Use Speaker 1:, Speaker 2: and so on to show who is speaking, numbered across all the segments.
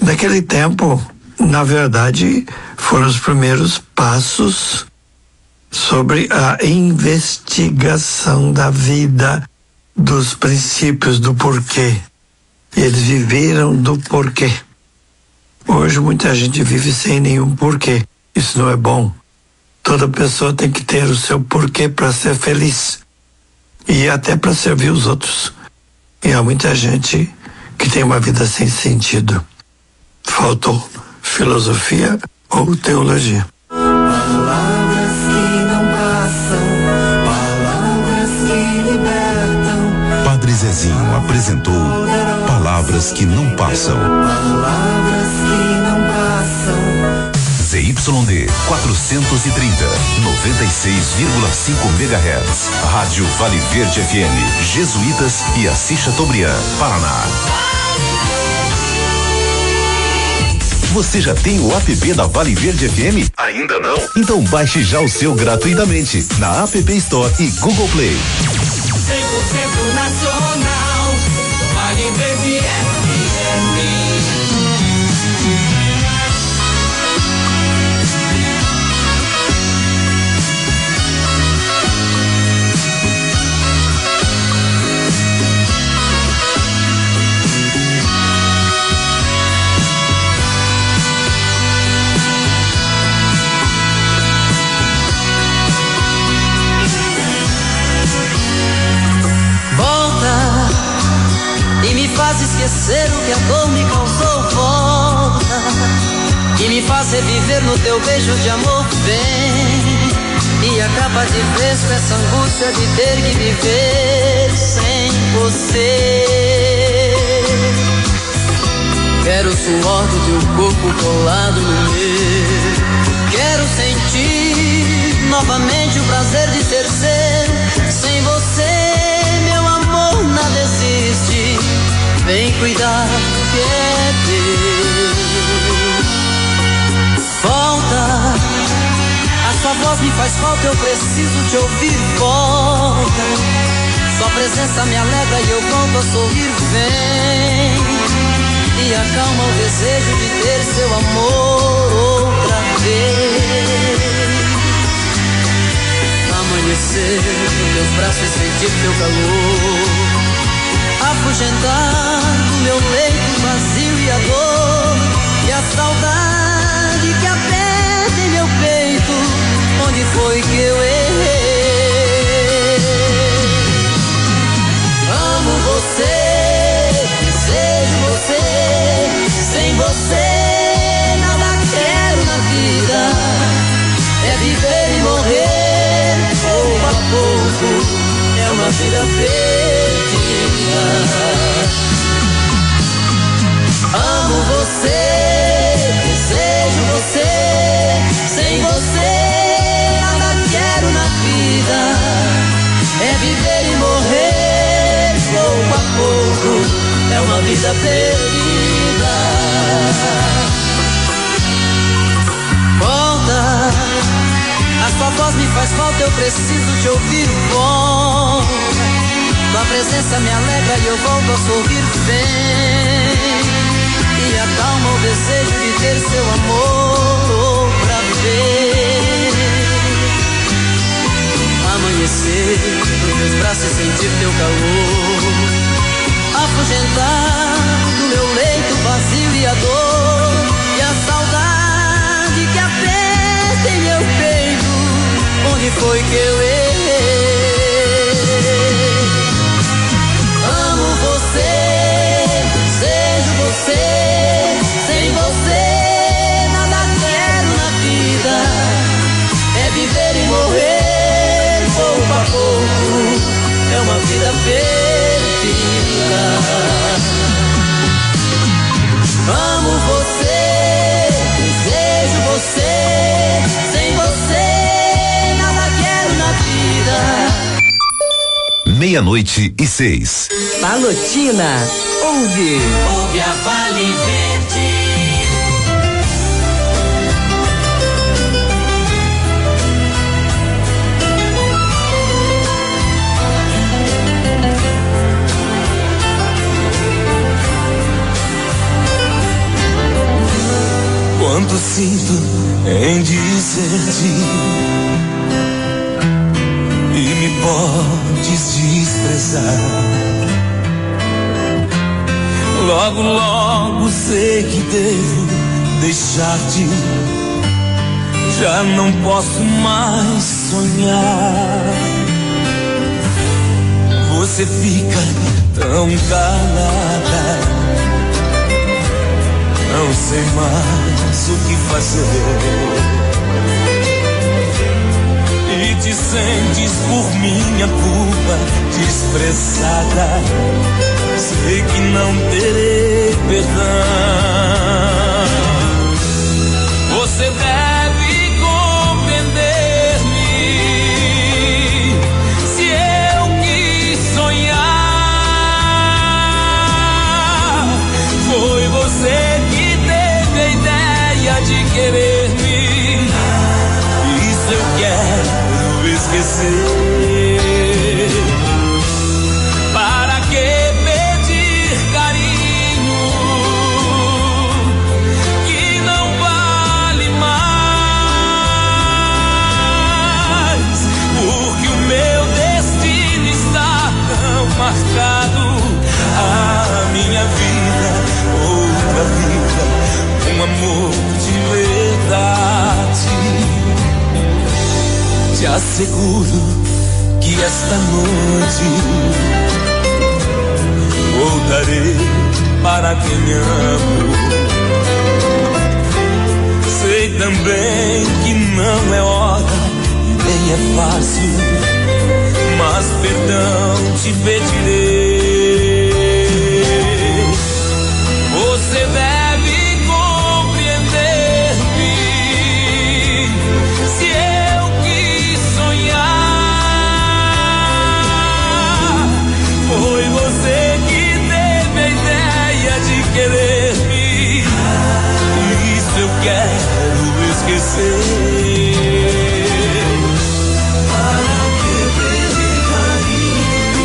Speaker 1: Naquele tempo, na verdade, foram os primeiros passos sobre a investigação da vida, dos princípios, do porquê. Eles viveram do porquê. Hoje muita gente vive sem nenhum porquê. Isso não é bom. Toda pessoa tem que ter o seu porquê para ser feliz e até para servir os outros. E há muita gente que tem uma vida sem sentido. Faltou filosofia ou teologia.
Speaker 2: Palavras que não passam, palavras que libertam.
Speaker 3: Padre Zezinho apresentou Palavras que não passam.
Speaker 2: Palavras que não passam.
Speaker 3: ZYD 430, 96,5 MHz. Rádio Vale Verde FM, Jesuítas e Assis Chateaubriand, Paraná. Você já tem o app da Vale Verde FM? Ainda não? Então baixe já o seu gratuitamente na App Store e Google Play.
Speaker 2: 100% nacional, Vale Verde FM.
Speaker 4: E me faz esquecer o que a dor me causou. Volta e me faz reviver no teu beijo de amor. Vem e acaba de vez com essa angústia de ter que viver sem você. Quero o suor do teu corpo colado no meu. Quero sentir novamente o prazer de ser seu. Sem você, meu amor, nada existe. Vem cuidar do que é teu. Volta, a sua voz me faz falta, eu preciso te ouvir. Volta, sua presença me alegra e eu volto a sorrir. Vem e acalma o desejo de ter seu amor outra vez. Amanhecer nos teus braços e sentir teu calor. Afugentar do meu leito vazio e a dor e a saudade que aperta em meu peito. Onde foi que eu errei? Amo você, desejo você. Sem você nada quero na vida. É viver e morrer pouco a pouco. É uma vida perdida. Amo você, desejo você. Sem você nada quero na vida. É viver e morrer pouco a pouco. É uma vida perdida. Volta, a sua voz me faz falta, eu preciso te ouvir. Volta, tua presença me alegra e eu volto a sorrir. Vem e acalma o desejo de ter seu amor outra vez. Amanhecer nos meus braços e sentir teu calor. Afugentar do meu leito vazio e a dor e a saudade que aperta em meu peito. Onde foi que eu errei? Amo você, desejo você. Sem você nada quero na vida. É viver e morrer pouco a pouco. É uma vida perdida. Amo você, desejo você. Sem você nada quero na vida.
Speaker 3: 00:06.
Speaker 5: Palotina, ouve.
Speaker 2: Ouve a Vale Verde.
Speaker 6: Quanto sinto em dizer-te e me podes desprezar. Logo, logo sei que devo deixar-te. Já não posso mais sonhar. Você fica tão calada, não sei mais o que fazer. E te sentes por minha culpa desprezada. Sei que não terei perdão. Você deve compreender-me. Se eu quis sonhar, foi você que teve a ideia de querer-me. Isso eu quero esquecer. Para que pedir carinho que não vale mais? Porque o meu destino está tão marcado. A minha vida, outra vida, um amor de verdade. Te asseguro que esta noite voltarei para quem amo. Sei também que não é hora e nem é fácil, mas perdão te pedirei. Você deve compreender-me. Se eu quis sonhar, foi você que teve a ideia de querer-me. Isso eu quero esquecer. Para que pedir carinho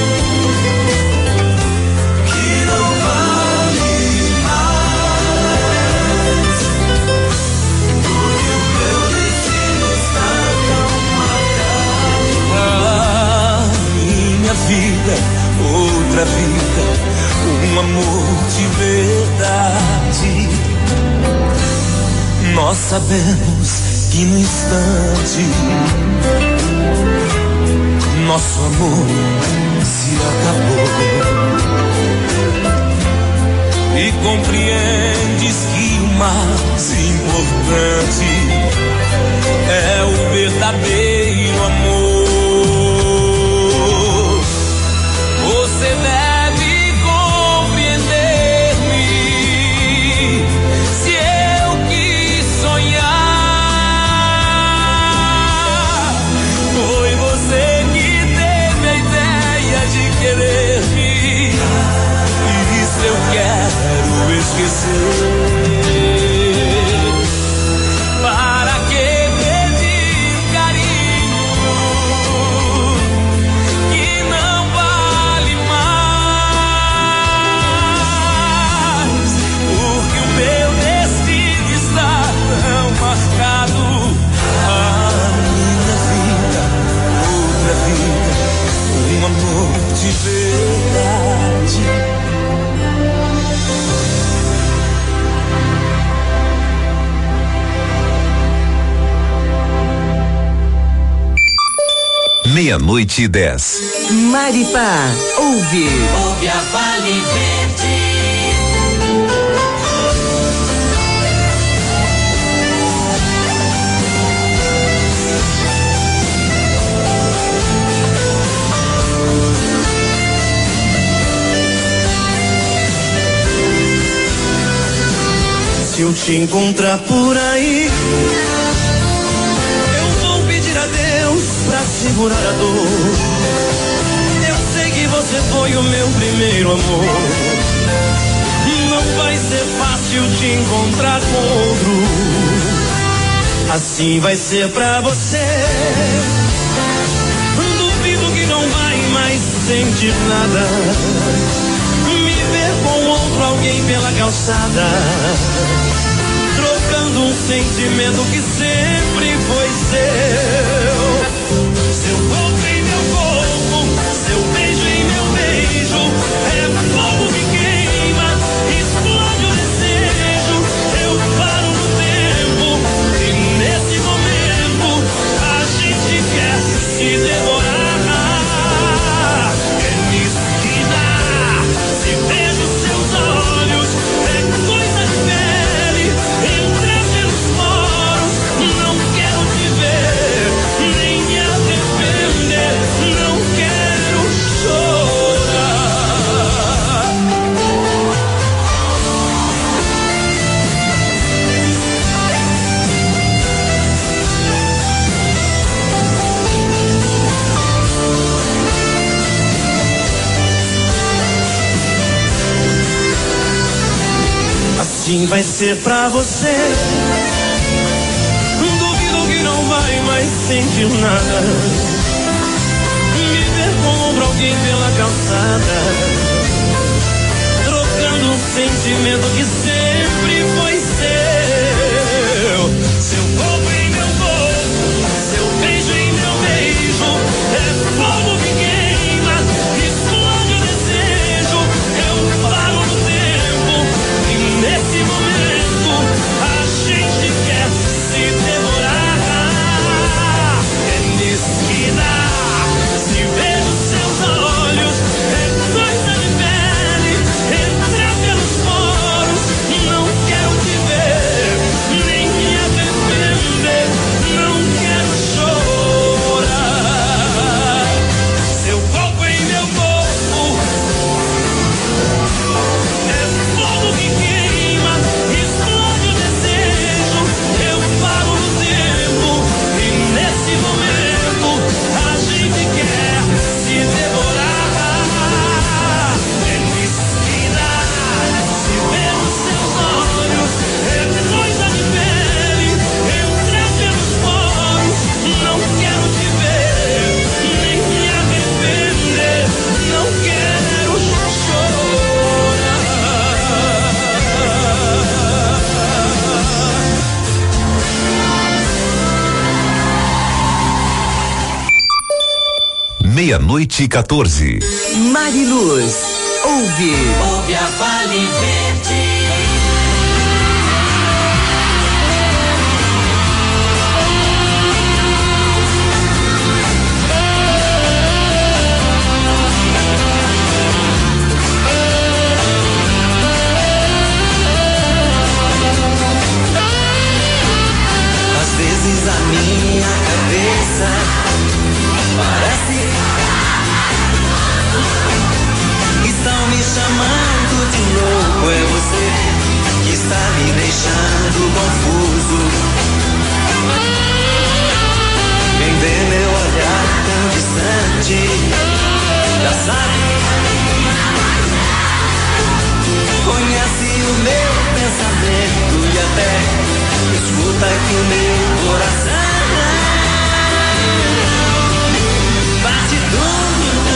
Speaker 6: que não vale mais? Porque o meu destino está tão marcado. Minha vida, outra vida, um amor de verdade. Nós sabemos que no instante nosso amor se acabou. E compreendes que o mais importante é o verdadeiro amor. Você deve compreender-me. Se eu quis sonhar, foi você que teve a ideia de querer-me. Isso eu quero esquecer. Para que pedir carinho que não vale mais? Porque o meu destino está tão marcado. A minha vida, outra vida, um amor de verdade.
Speaker 3: Meia-noite e 10.
Speaker 5: Maripá, ouve.
Speaker 2: Ouve a Vale Verde.
Speaker 6: Se eu te encontrar por aí, eu vou pedir a Deus pra segurar a dor. Eu sei que você foi o meu primeiro amor. Não vai ser fácil te encontrar com outro. Assim vai ser pra você. Duvido que não vai mais sentir nada. Me ver com outro alguém pela calçada. trocando um sentimento que sempre foi seu. Seu corpo em meu corpo, seu beijo em meu beijo, é fogo que queima, explode o desejo. Eu paro no tempo e nesse momento a gente quer se devorar. É me esquinar, se vejo seus olhos, é coisa de pele, entrar pelos poros. Não quero te ver, nem me arrepender, não quero chorar. Assim vai ser pra você. Duvido que não vai mais sentir nada. Me ver como alguém pela calçada, trocando um sentimento que sempre foi seu. Seu corpo em meu corpo, seu beijo em meu beijo, é fogo que queima, explode o desejo. Eu paro no tempo e nesse momento a gente quer se devorar. É me esquinar, se vejo seus olhos, é coisa de pele, entrar pelos poros. Não quero te ver, nem me arrepender, não quero chorar. Seu corpo em meu corpo, é fogo que queima, explode o desejo. Eu paro no tempo e nesse momento a gente quer se devorar. É me esquinar, se ver os seus olhos, é coisa de pele, entrar pelos poros. Não quero te ver, nem me arrepender, não quero chorar.
Speaker 3: 00:14.
Speaker 5: Mariluz, ouve.
Speaker 2: Ouve a Vale Verde.
Speaker 4: Às vezes a minha cabeça parece que estão me chamando de louco. É você que está me deixando confuso. Quem vê meu olhar tão distante já sabe, conhece o meu pensamento e até escuta que o meu coração bate doido,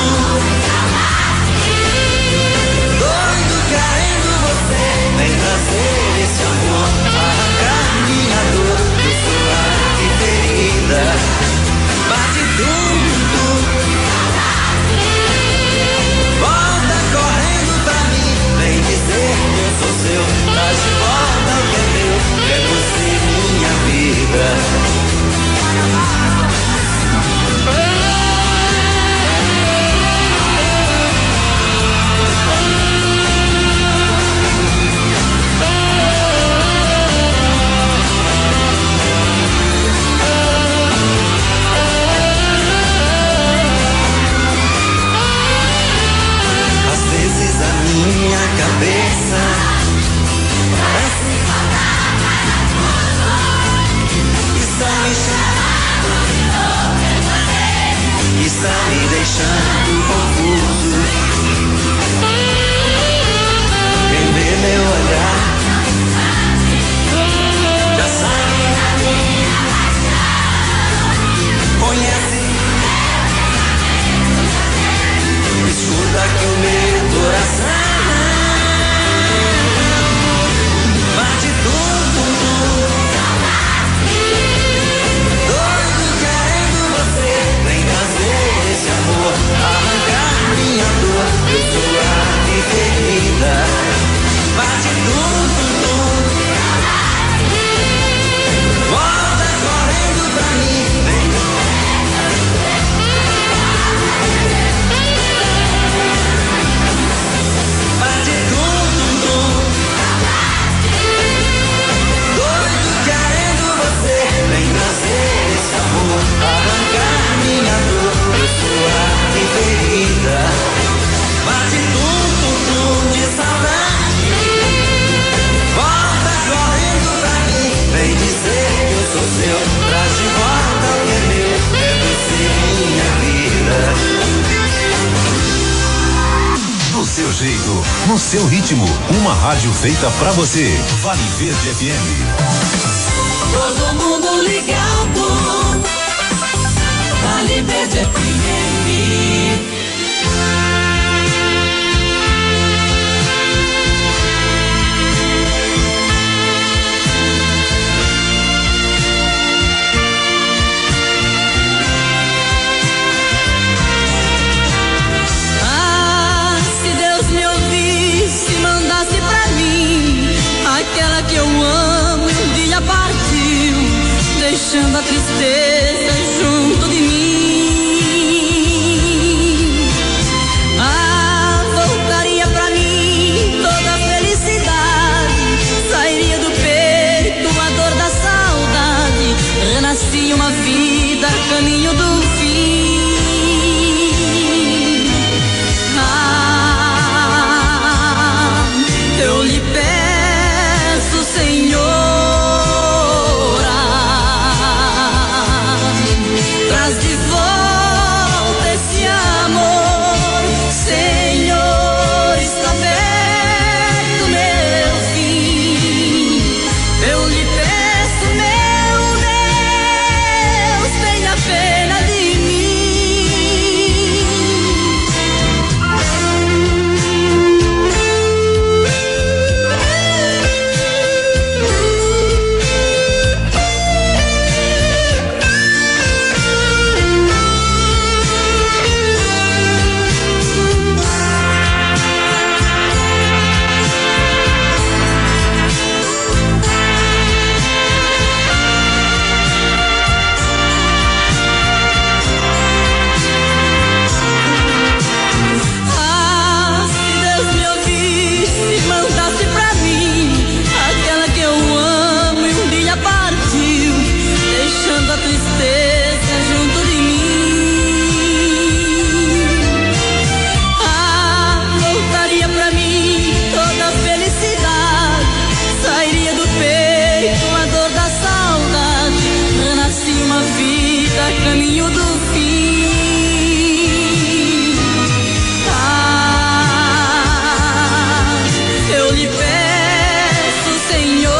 Speaker 4: querendo você. Vem trazer esse amor, arrancar minha dor, eu sou a ferida. Bate tudo, volta correndo pra mim. Vem dizer que eu sou seu, traz de volta o que é meu. É você minha vida.
Speaker 3: no seu ritmo. Uma rádio feita pra você. Vale Verde FM.
Speaker 2: Todo mundo ligado. Vale Verde FM.
Speaker 4: Aquela que eu amo um dia partiu, deixando a tristeza junto de mim. Voltaria pra mim toda a felicidade, sairia do peito a dor da saudade, renascia uma vida, caminho do fim. Eu lhe peço, Senhora, traz de volta esse amor, Senhor, está perto meu fim. Eu lhe peço, meu Deus, tenha pena de caminho do fim. Eu lhe peço, Senhora,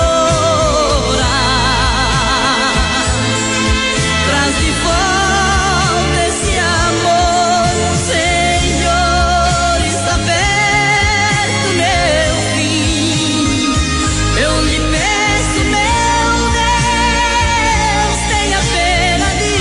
Speaker 4: traz de volta esse amor, Senhor, está perto meu fim. Eu lhe peço, meu Deus, tenha pena de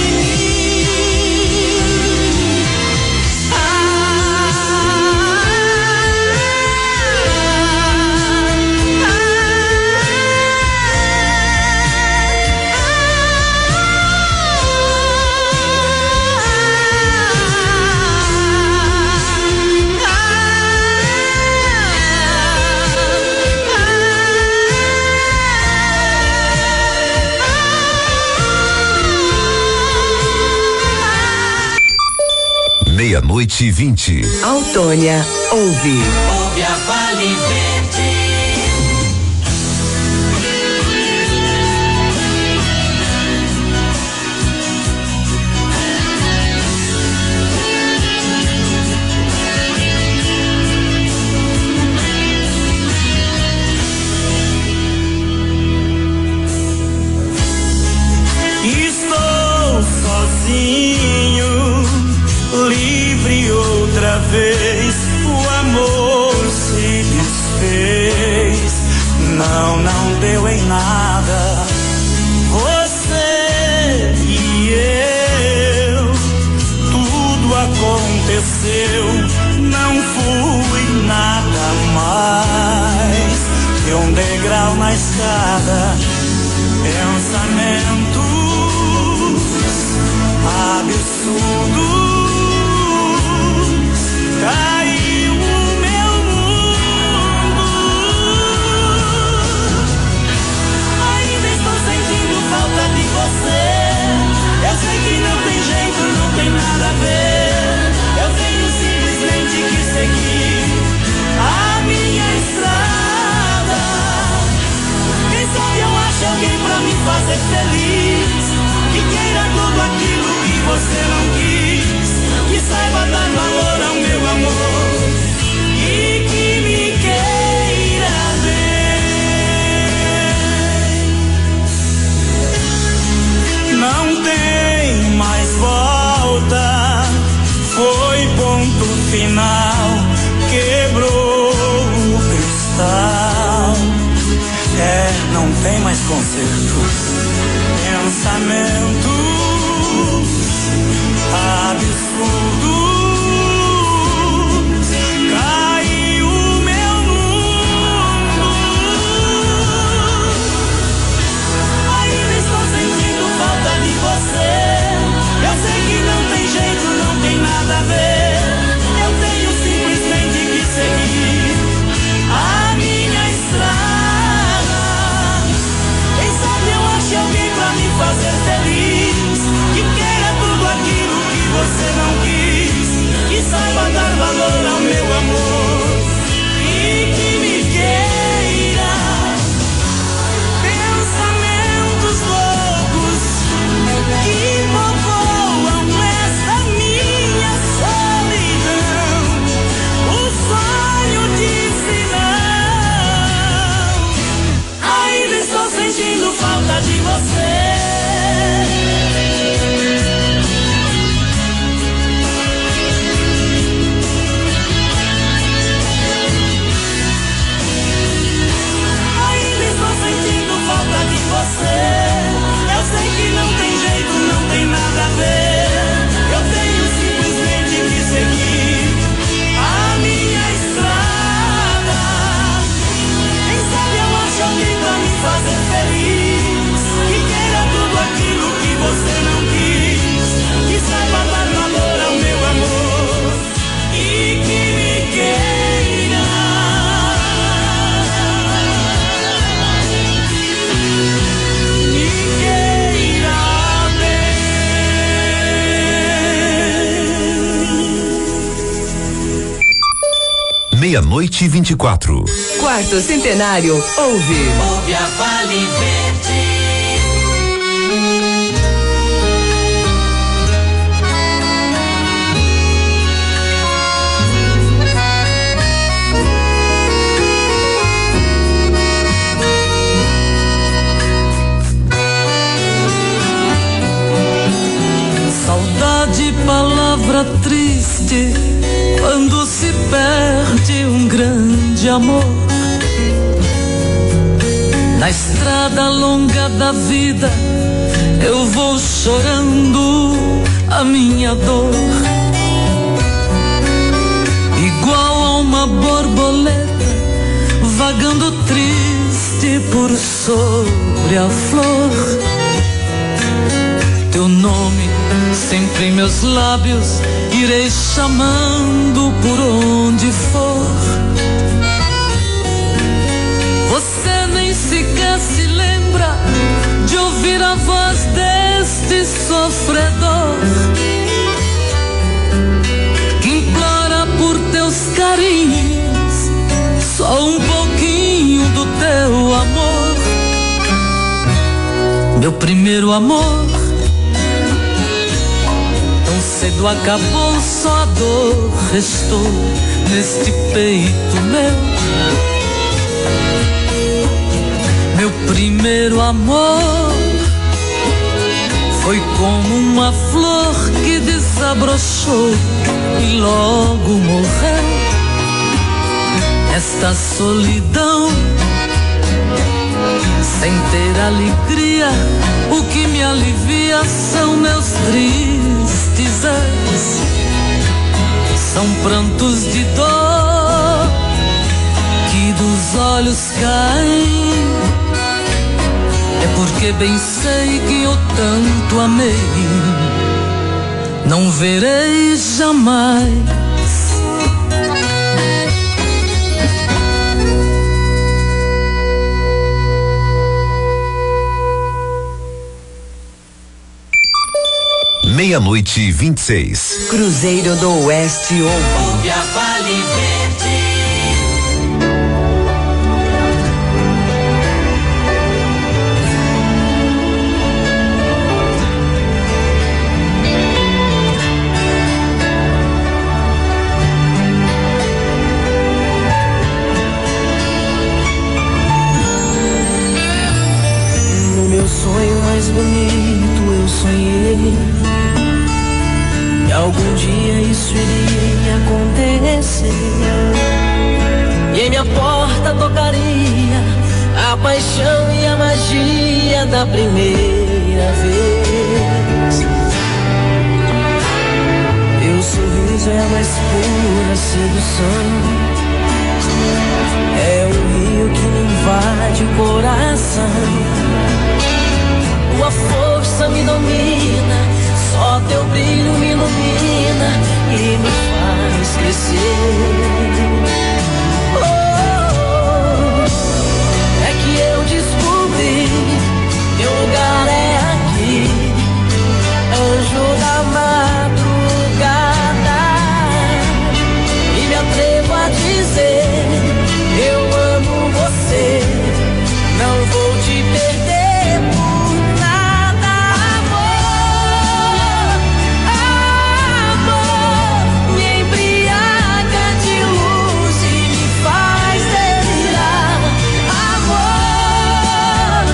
Speaker 3: Meia-noite e 20.
Speaker 5: Autônia ouve.
Speaker 2: Ouve a Vale Verde.
Speaker 6: Estou sozinho, livre outra vez, o amor se desfez, não deu em nada, você e eu, tudo aconteceu, não fui nada mais que um degrau na escada, pensamentos absurdos. Caiu o meu mundo. Ainda estou sentindo falta de você. Eu sei que não tem jeito, não tem nada a ver. Eu tenho simplesmente que seguir a minha estrada. Quem sabe eu acho alguém pra me fazer feliz, que queira tudo aquilo que você não quis, que saiba dar valor ao meu amor e que concertos, pensamentos absurdos. Caiu meu mundo. Ainda estou sentindo falta de você. Eu sei que não tem jeito, não tem nada a ver. Eu tenho simplesmente que seguir a minha estrada. Quem sabe eu ache alguém pra me fazer feliz, que queira tudo aquilo que você não quis, que saiba dar valor ao meu amor e que me queira. Pensamentos loucos que povoam esta minha solidão. O sonho disse não. Ainda estou sentindo falta de você. Ainda estou sentindo falta de você. Eu sei que não tem jeito, não tem nada a ver. Eu tenho simplesmente que seguir a minha estrada. Quem sabe eu acho alguém pra me fazer feliz, que queira tudo aquilo que você não quis, que saiba dar valor ao meu amor e que me queira. Me queira bem.
Speaker 3: 00:24.
Speaker 5: Quarto centenário, ouve.
Speaker 2: Ouve a Vale Verde.
Speaker 6: Saudade, palavra triste, quando se perde um grande amor. Na estrada longa da vida, eu vou chorando a minha dor. Igual a uma borboleta, vagando triste por sobre a flor. Teu nome sempre em meus lábios, irei chamando por onde for. Você nem sequer se lembra de ouvir a voz deste sofredor, que implora por teus carinhos, só um pouquinho do teu amor. Meu primeiro amor, cedo acabou, só a dor restou neste peito meu. Meu primeiro amor foi como uma flor que desabrochou e logo morreu. Esta solidão, sem ter alegria, o que me alivia são meus tristes anos, são prantos de dor que dos olhos caem. É porque bem sei que eu tanto amei, não verei jamais.
Speaker 3: 00:26.
Speaker 5: Cruzeiro do Oeste ouve.
Speaker 2: Ouve a Vale Verde.
Speaker 6: No meu sonho mais bonito eu sonhei que algum dia isso iria acontecer, e em minha porta tocaria a paixão e a magia
Speaker 4: é da primeira vez. Teu sorriso é a mais pura sedução. É o rio que me invade o coração. Tua força me domina, só teu brilho me ilumina e me faz crescer. É que eu descobri, meu lugar é aqui, anjo da madrugada, e me atrevo a dizer, eu amo você, não vou te perder por nada, amor, amor, me embriaga de luz e me faz delirar, amor,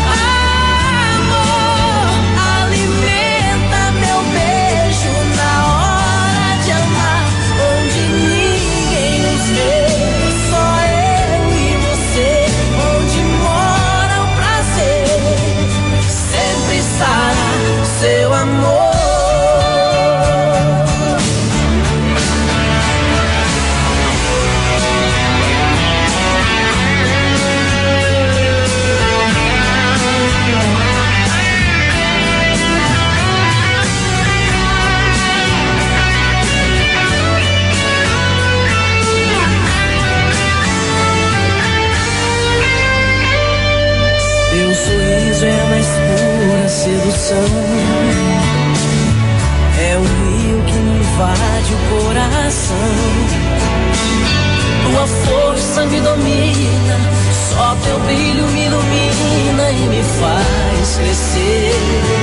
Speaker 4: amor, alimenta meu beijo na hora de amar, onde ninguém nos vê, só eu e você, onde mora o prazer, sempre estará seu amor. Teu sorriso é a mais pura sedução. É o rio que me invade o coração. Tua força me domina, só teu brilho me ilumina e me faz crescer.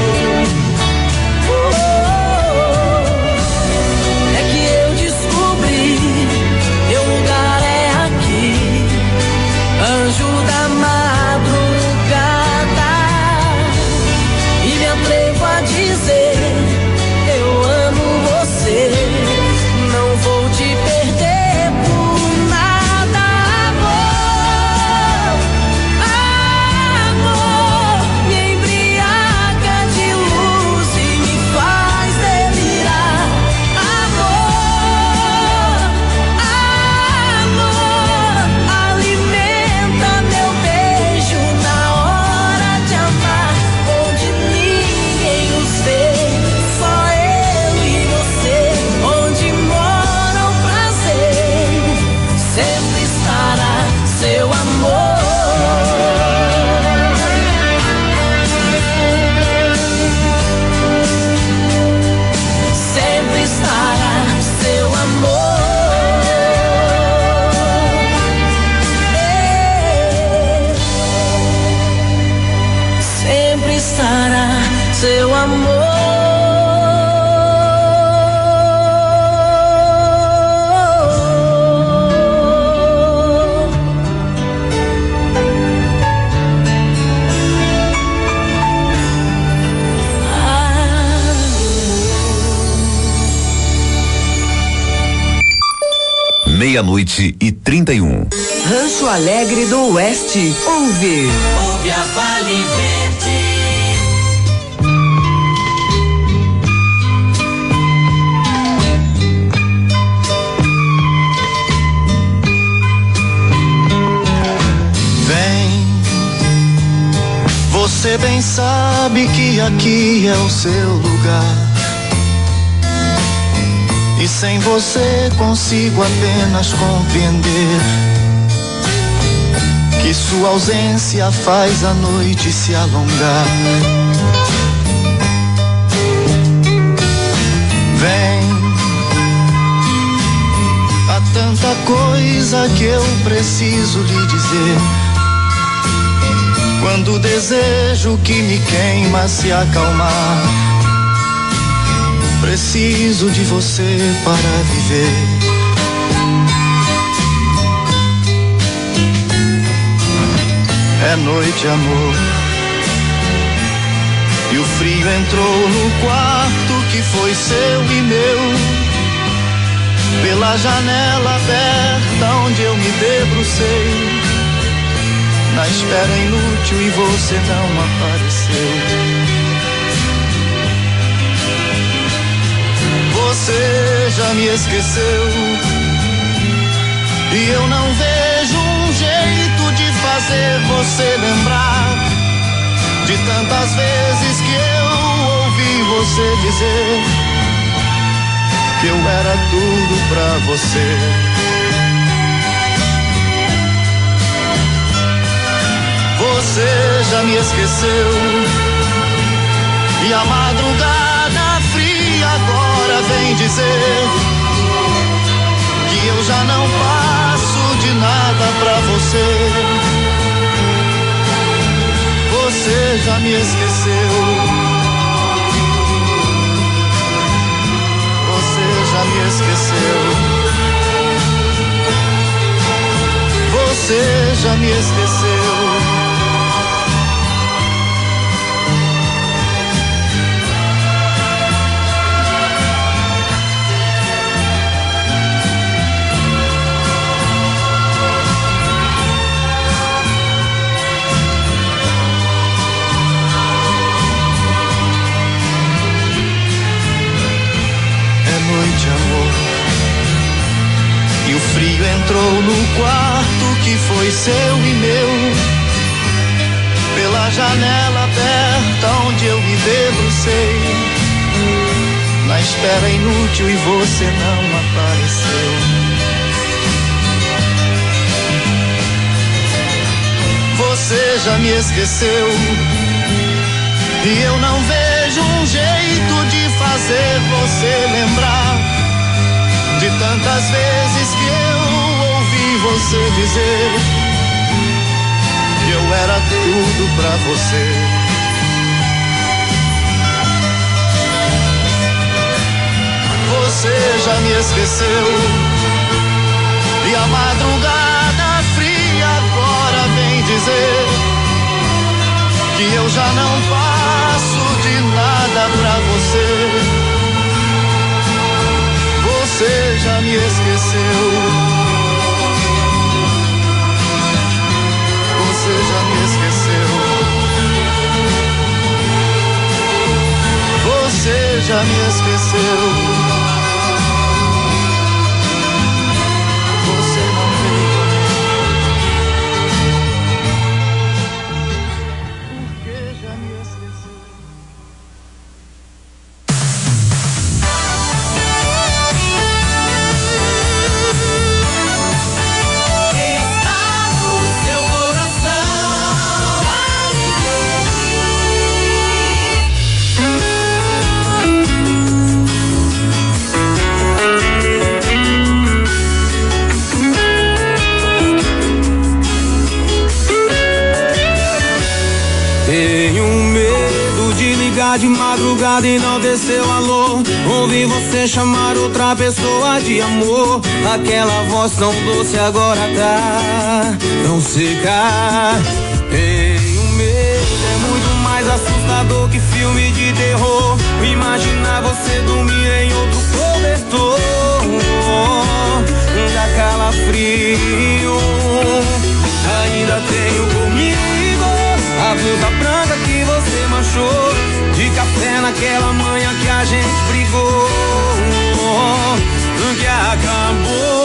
Speaker 4: É que eu descobri, meu lugar é aqui, anjo da madrugada, e me atrevo a dizer, eu amo você, não vou te perder por nada, amor, amor, me embriaga de luz e me faz delirar, amor, amor, alimenta meu beijo na hora de amar, onde ninguém os vê, só eu e você, onde mora o prazer, sempre estará seu amor. Sempre estará seu amor. Sempre estará seu amor.
Speaker 3: Meia-noite e 31.
Speaker 5: Rancho Alegre do Oeste. Ouve
Speaker 2: Ouve a Vale Verde.
Speaker 6: Vem, você bem sabe que aqui é o seu lugar. E sem você consigo apenas compreender que sua ausência faz a noite se alongar. Vem, há tanta coisa que eu preciso lhe dizer. Quando o desejo que me queima se acalmar, preciso de você para viver. É noite, amor, e o frio entrou no quarto que foi seu e meu. Pela janela aberta onde eu me debrucei, na espera inútil e você não apareceu. Você já me esqueceu e eu não vejo um jeito de fazer você lembrar de tantas vezes que eu ouvi você dizer que eu era tudo pra você. Você já me esqueceu e a madrugada fria agora vem dizer que eu já não passo de nada pra você. Você já me esqueceu. Você já me esqueceu. Você já me esqueceu. Noite, amor, e o frio entrou no quarto que foi seu e meu. Pela janela aberta onde eu me debrucei, na espera inútil e você não apareceu. Você já me esqueceu e eu não vejo um jeito de fazer você lembrar de tantas vezes que eu ouvi você dizer que eu era tudo pra você. Você já me esqueceu e a madrugada fria agora vem dizer que eu já não passo de nada pra você. Você já me esqueceu. Você já me esqueceu. Você já me esqueceu. Você não veio.
Speaker 7: De madrugada e não desceu alô. Ouvi você chamar outra pessoa de amor. Aquela voz tão doce agora tá tão seca. Tenho medo, é muito mais assustador que filme de terror. Imaginar você dormir em outro cobertor. Dá calafrio. Ainda tenho comigo a blusa branca que você manchou de café naquela manhã que a gente brigou, que acabou.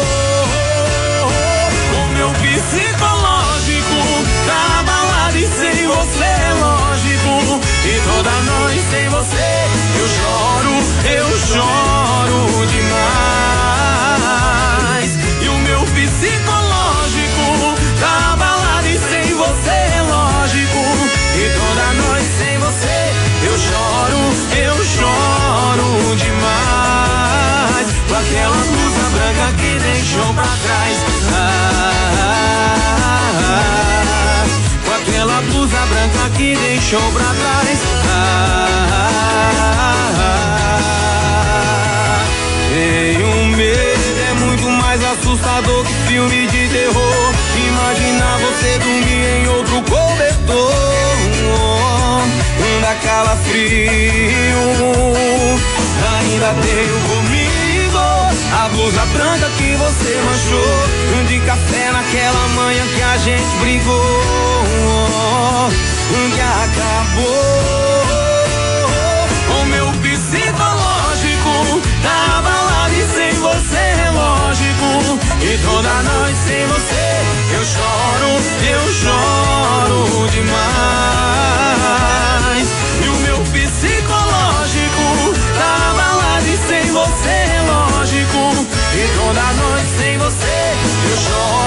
Speaker 7: O meu psicológico tá abalado e sem você é lógico. E toda noite sem você eu choro demais. E o meu psicológico tá abalado e sem você é lógico. E toda noite sem você eu choro demais. Com aquela blusa branca que deixou pra trás. Com aquela blusa branca que deixou pra trás. Tenho medo, é muito mais assustador que filme de terror. Imaginar você dormir em outro cobertor. Dá calafrio. Ainda tenho comigo a blusa branca que você manchou de café naquela manhã que a gente brigou. demais. E o meu psicológico tá abalado e sem você é lógico. E toda noite sem você eu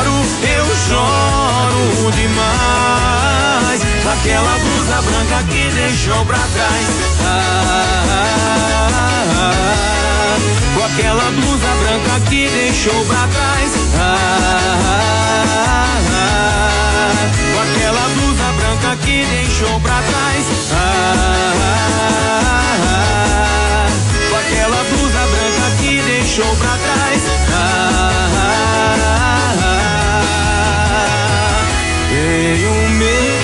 Speaker 7: choro demais. Aquela blusa branca que deixou pra trás. Com aquela blusa branca que deixou pra trás. Com aquela blusa branca que deixou pra trás. Com aquela blusa branca que deixou pra trás. Tenho medo.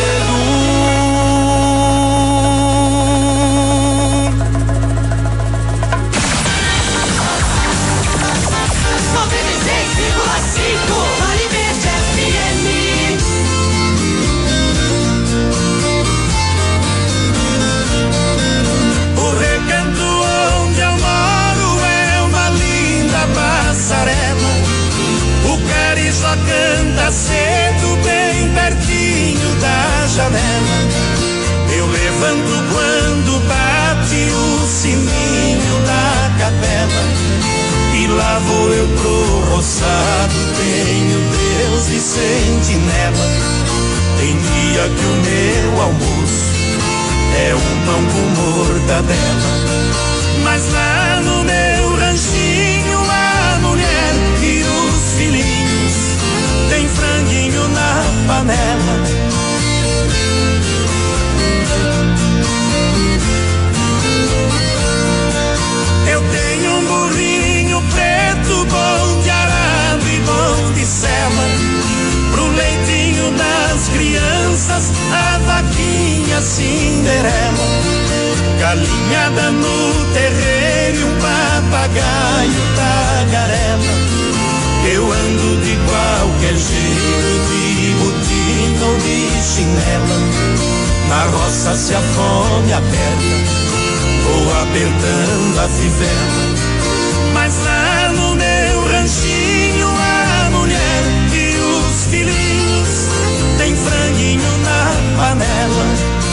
Speaker 6: Só canta cedo bem pertinho da janela. Eu levanto quando bate o sininho da capela. E lá vou eu pro roçado, tenho Deus de sentinela. Tem dia que o meu almoço é um pão com mortadela. Mas lá no meu ranchinho a mulher e os filhinhos tem franguinho na panela. Eu tenho um burrinho preto, bom de arado e bom de sela. Pro leitinho das crianças, a vaquinha Cinderela. Galinhada no terreiro, um papagaio tagarela. Eu ando de qualquer jeito, de botina ou de chinela. Na roça se a fome aperta, vou apertando a fivela. Mas lá no meu ranchinho a mulher e os filhinhos tem franguinho na panela.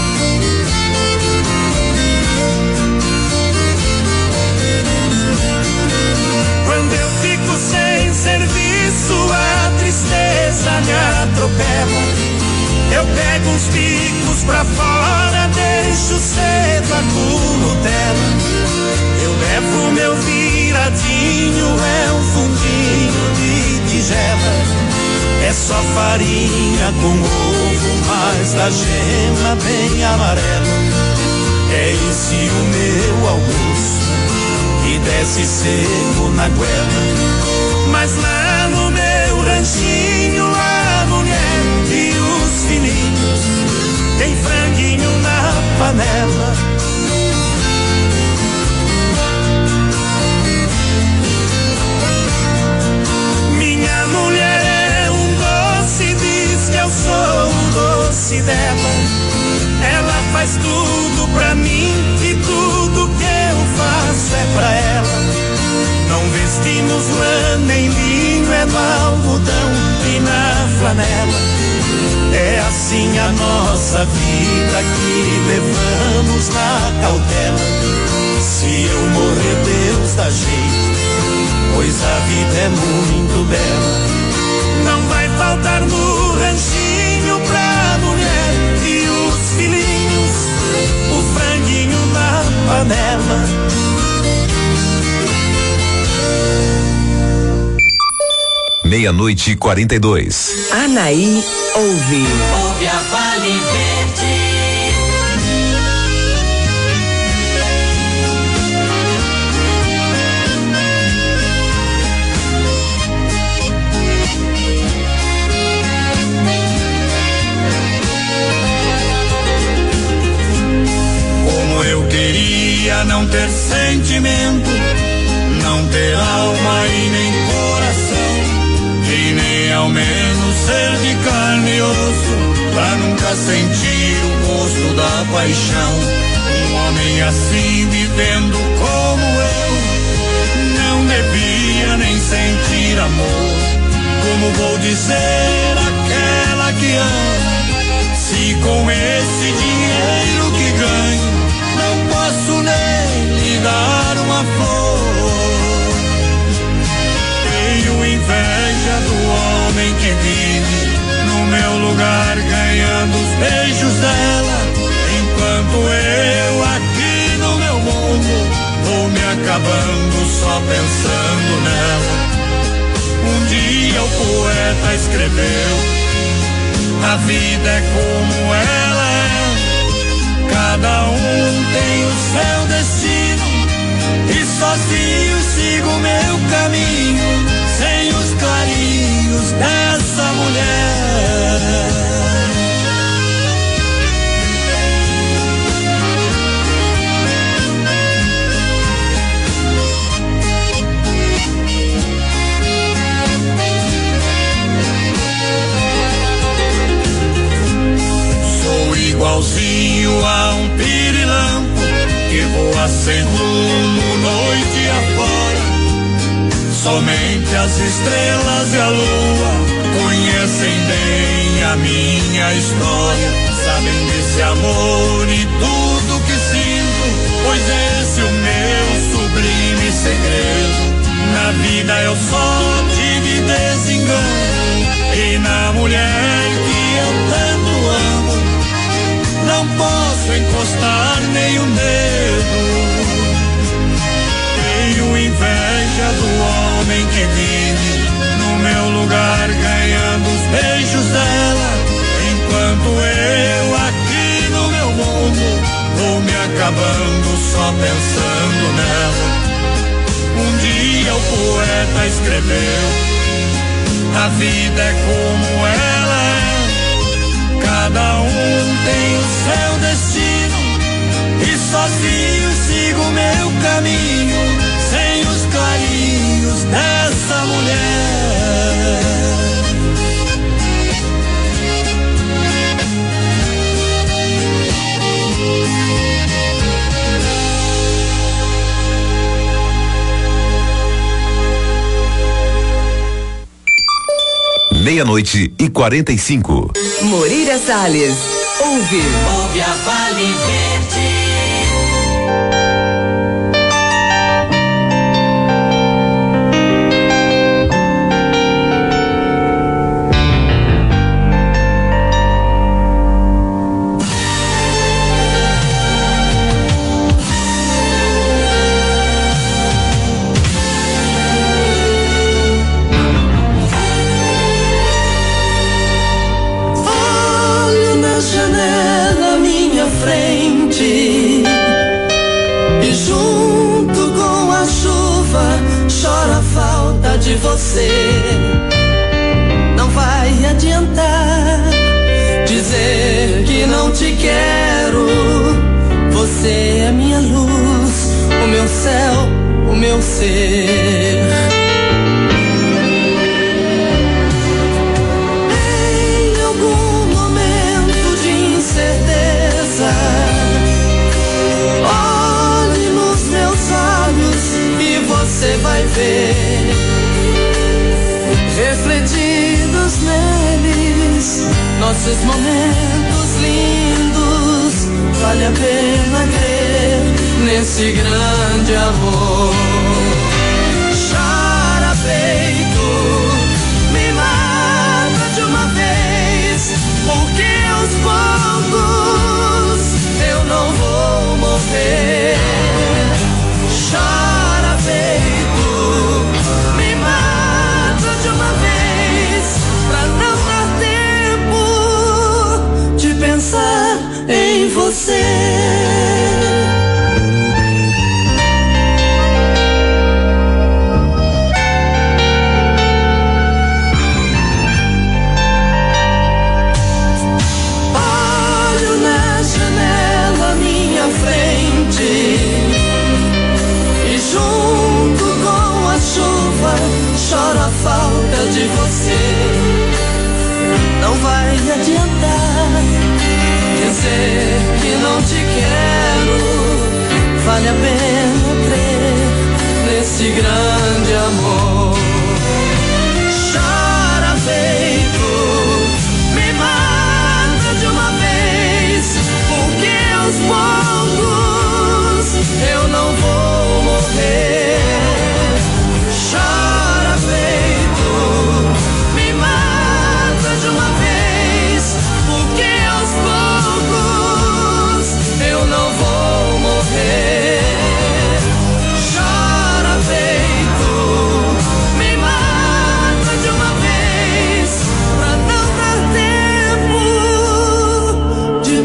Speaker 6: Quando eu fico sem serviço, a tristeza me atropela. Eu pego uns bicos pra fora, deixo cedo a curutela. Eu levo meu viradinho, é um fundinho de tigela. É só farinha com ovo, mas da gema bem amarela. É esse o meu almoço, e desce seco na goela. Mas lá no meu ranchinho a mulher e os filhinhos tem franguinho na panela. Minha mulher é um doce, diz que eu sou o doce dela. Ela faz tudo pra mim e tudo que eu faço é pra ela. Não vestimos lã nem linho, é no algodão e na flanela. É assim a nossa vida que levamos na cautela. Se eu morrer, Deus dá jeito, pois a vida é muito bela. Não vai faltar no ranchinho pra mulher e os filhinhos o franguinho na panela.
Speaker 3: 00:42.
Speaker 5: Anaí ouve.
Speaker 2: Ouve a Vale Verde.
Speaker 6: Como eu queria não ter sentimento, não ter alma e nem coração, e nem ao menos ser de carne e osso, pra nunca sentir o gosto da paixão. Um homem assim vivendo como eu, não devia nem sentir amor. Como vou dizer àquela que ama, se
Speaker 8: acabando só pensando nela. Um dia o poeta escreveu: a vida é como ela é, cada um tem o seu destino, e sozinho sigo meu caminho, sem os clarinhos dessa mulher. Igualzinho a um pirilampo que voa sem rumo noite afora. Somente as estrelas e a lua conhecem bem a minha história. Sabem desse amor e tudo que sinto, pois esse é o meu sublime segredo. Na vida eu só tive desengano, e na mulher que eu tanto amo não posso encostar nem o dedo. Tenho inveja do homem que vive no meu lugar, ganhando os beijos dela, enquanto eu aqui no meu mundo vou me acabando só pensando nela. Um dia o poeta escreveu: a vida é como ela é, cada um tem o seu destino, e sozinho sigo meu caminho, sem os clarinhos dessa mulher.
Speaker 3: Meia-noite e 45.
Speaker 5: Moreira Salles, ouve
Speaker 2: a Vale Verde.
Speaker 4: E junto com a chuva chora a falta de você. Não vai adiantar dizer que não te quero. Você é minha luz, o meu céu, o meu ser. Você vai ver refletidos neles nossos momentos lindos. Vale a pena crer nesse grande amor. Chora peito, me mata de uma vez, porque aos poucos eu não vou morrer. Chora peito, me mata de uma vez, pra não dar tempo de pensar em você. Olho na janela à minha frente, junto com a chuva choro a falta de você. Não vai adiantar dizer que não te quero. Vale a pena crer nesse grande amor. Chora peito, me mata de uma vez, porque aos poucos eu não vou morrer. Chora peito, me mata de uma vez, porque aos poucos eu não vou morrer. Chora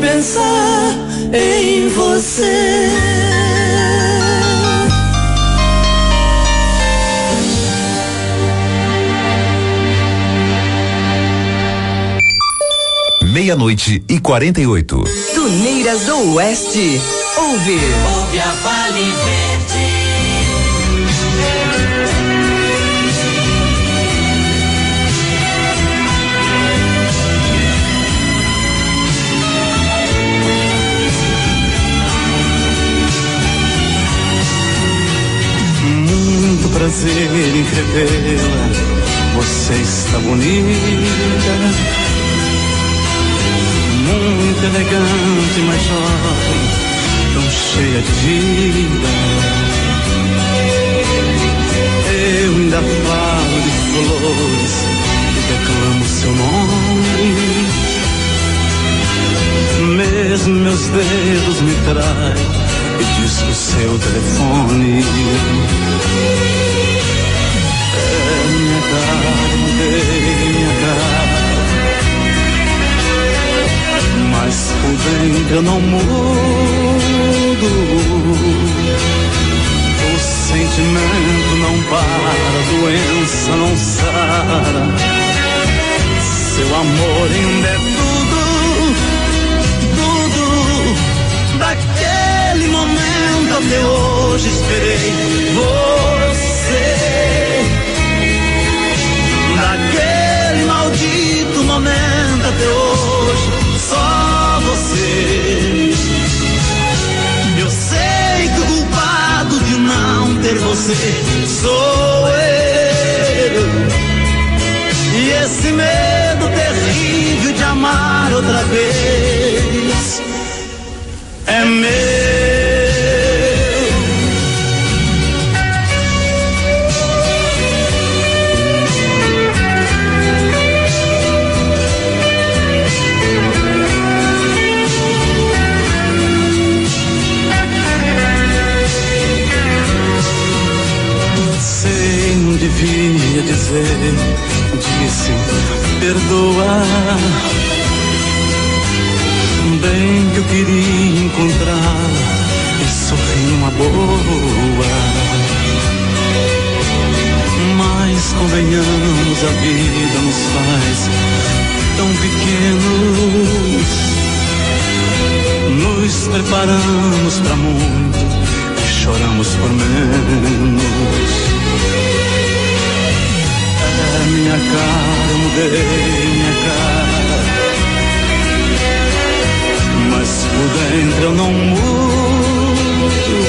Speaker 6: pensar em você.
Speaker 3: Meia-noite e 48.
Speaker 5: Tuneiras do Oeste. Ouve
Speaker 2: a Vale Verde.
Speaker 7: Muito prazer em revê-la. Você está bonita, muito elegante, mas jovem, tão cheia de vida. Eu ainda falo de flores e declamo seu nome. Mesmo meus dedos me traem e diz o seu telefone. É minha cara, mudei minha cara, mas por dentro eu não mudo. O sentimento não para, a doença não sara. Seu amor ainda é tudo, tudo. Daquele momento até hoje esperei você. Daquele maldito momento até hoje só você. Eu sei que o culpado de não ter você sou eu. E esse medo terrível de amar outra vez é meu. Devia dizer, disse, perdoa. Bem que eu queria encontrar e sorrir numa boa. Mas convenhamos, a vida nos faz tão pequenos. Nos preparamos pra muito e choramos por menos. Minha cara, eu mudei minha cara, mas por dentro eu não mudo.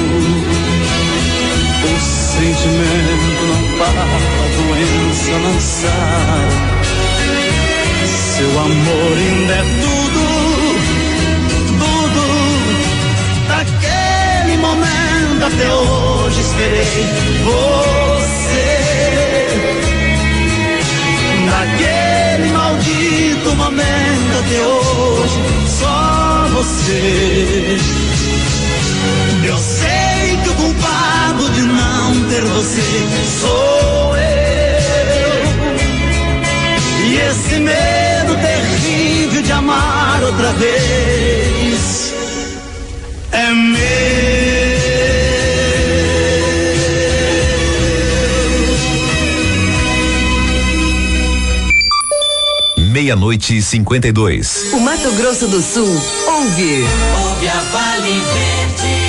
Speaker 7: O sentimento não para, a doença não sara. Seu amor ainda é tudo, tudo. Daquele momento até hoje esperei você. Naquele maldito momento até hoje só você. Eu sei que o culpado de não ter você sou eu. E esse medo terrível de amar outra vez é meu.
Speaker 3: Meia-noite e 52.
Speaker 5: O Mato Grosso do Sul ouve
Speaker 2: a Vale Verde.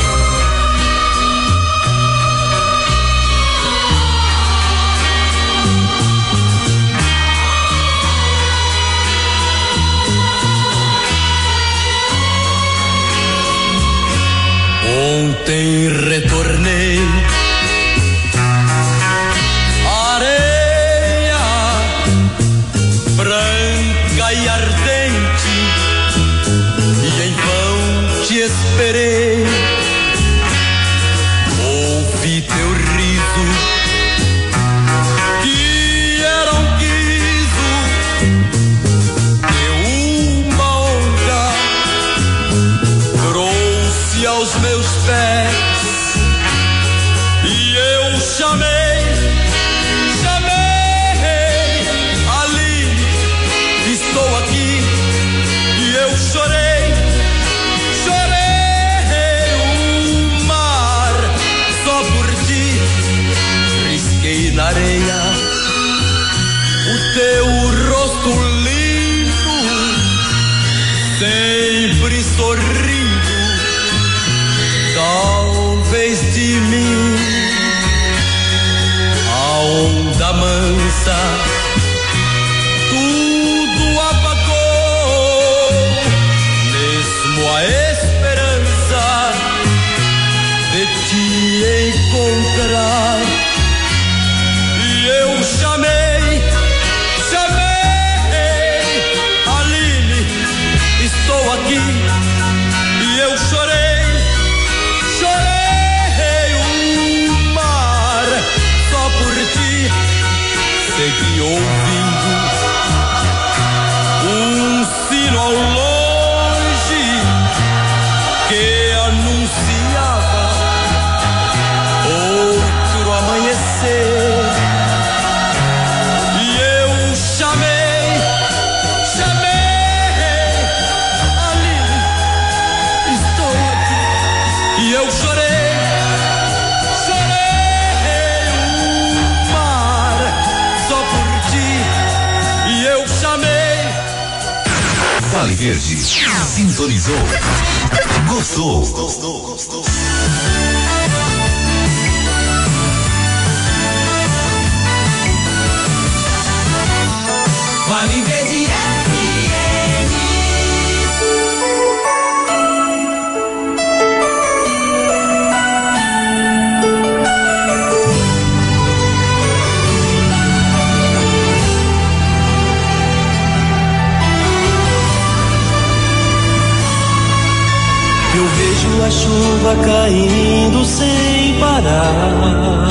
Speaker 6: Ontem retornei, branca e ardente, e em vão te esperei. Ouvi teu riso, que era um guizo de uma onda, trouxe aos meus pés, e eu chamei. Estou aqui e eu chorei. sempre sorrindo, talvez de mim a onda mansa tudo apagou, mesmo a esperança de te encontrar. E eu chamei, Aline, estou aqui. E eu chorei o mar só por ti. Segui ouvindo um sino ao longe que anunciava outro amanhecer. E eu chamei, Aline, estou aqui. E eu chorei o mar só por ti. E eu chamei.
Speaker 3: Vale Verde, sintonizou, gostou.
Speaker 2: Vale Verde FM.
Speaker 6: Eu vejo a chuva caindo sem parar,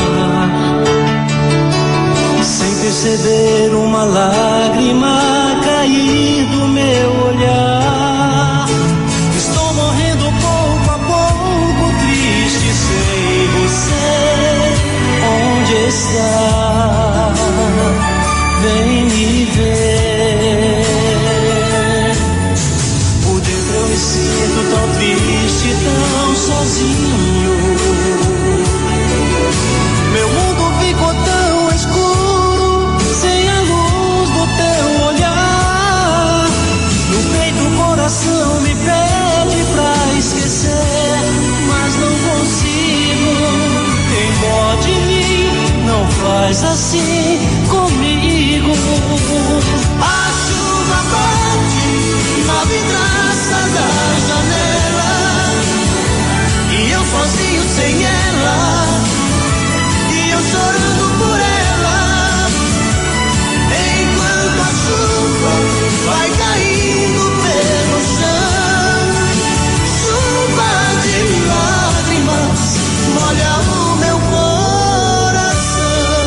Speaker 6: sem perceber uma lágrima cair do meu olhar. Estou morrendo pouco a pouco, triste sem você. Onde está? Vem me ver. Por dentro eu me sinto tão triste, tão sozinho. Meu mundo ficou tão escuro, sem a luz do teu olhar. No peito o coração me pede pra esquecer, mas não consigo. Tem dó de mim, não faz assim comigo. A chuva bate na vidraça da janela, e eu sozinho sem ela, e eu chorando por ela, enquanto a chuva vai caindo pelo chão. Chuva de lágrimas molha o meu coração.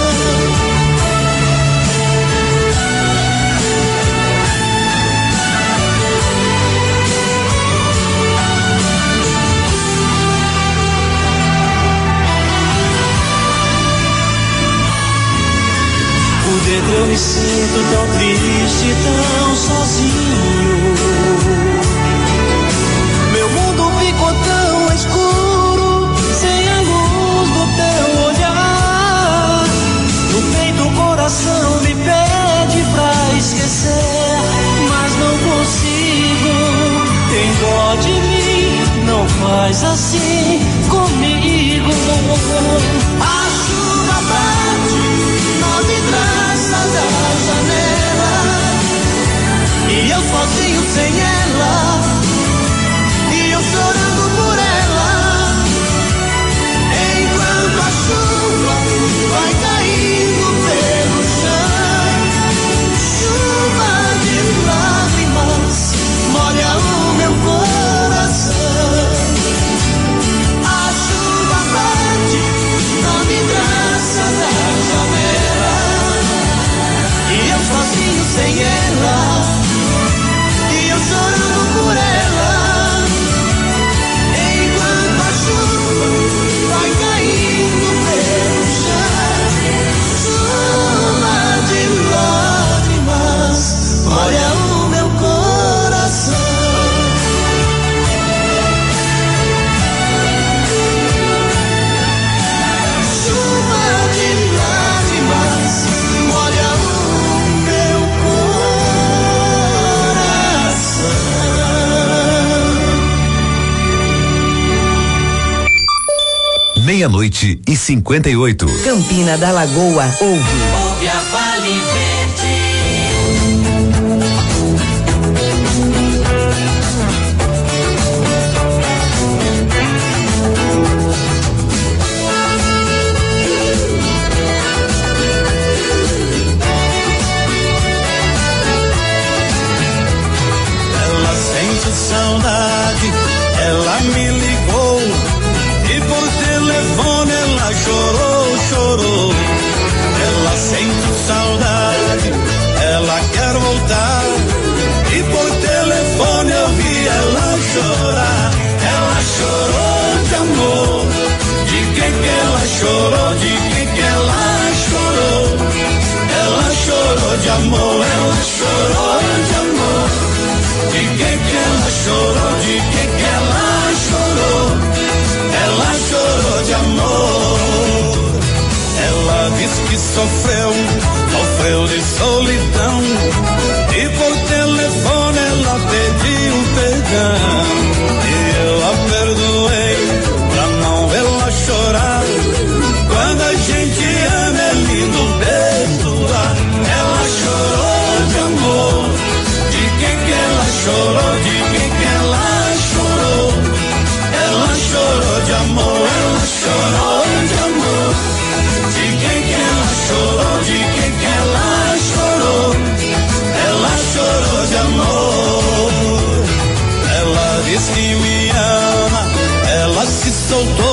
Speaker 6: Por dentro eu me sinto tão triste, tão sozinho. Meu mundo ficou tão escuro, sem a luz do teu olhar. No peito o coração me pede pra esquecer, mas não consigo. Tem dó de mim, não faz assim comigo. A chuva bate na vidraça da janela, e eu sozinho sem ela, e eu chorando por ela, enquanto a chuva vai caindo pelo chão. Chuva de lágrimas molha o meu coração. A
Speaker 3: meia-noite e 58.
Speaker 5: Campina da Lagoa ouve
Speaker 2: a Vale Verde.
Speaker 6: Ela sente saudade, ela me ligou e por telefone ela chorou. Ela sente saudade, ela quer voltar e por telefone eu vi ela chorar. Ela chorou de amor, de que ela chorou, de que ela chorou. Ela chorou de amor, ela chorou de amor. De que ela chorou, de que ela chorou. Ela chorou de amor. Ela diz que sofreu de solidão e por telefone ela pediu perdão. E eu a perdoei pra não vê-la chorar. Quando a gente ama é lindo perdoar. Ela chorou de amor. De que ela chorou, de que ela chorou. Ela chorou de amor, ela chorou de amor. De que ela chorou, de que ela chorou. Ela chorou de amor. Ela diz que me ama, ela se soltou